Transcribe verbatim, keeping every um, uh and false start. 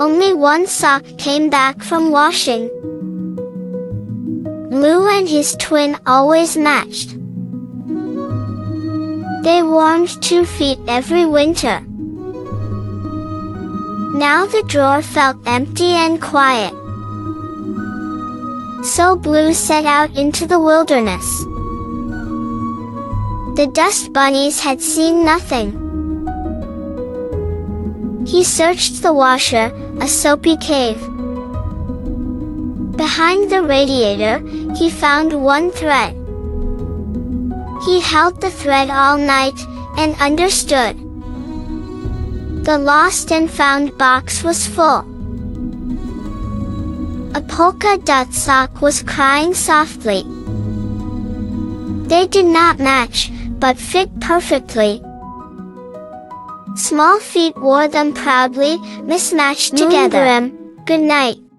Only one sock came back from washing. Blue and his twin always matched. They warmed two feet every winter. Now the drawer felt empty and quiet. So Blue set out into the wilderness. The dust bunnies had seen nothing. He searched the washer, a soapy cave. Behind the radiator, he found one thread. He held the thread all night, and understood. The lost and found box was full. A polka dot sock was crying softly. They did not match, but fit perfectly. Small feet wore them proudly, mismatched together. Good night.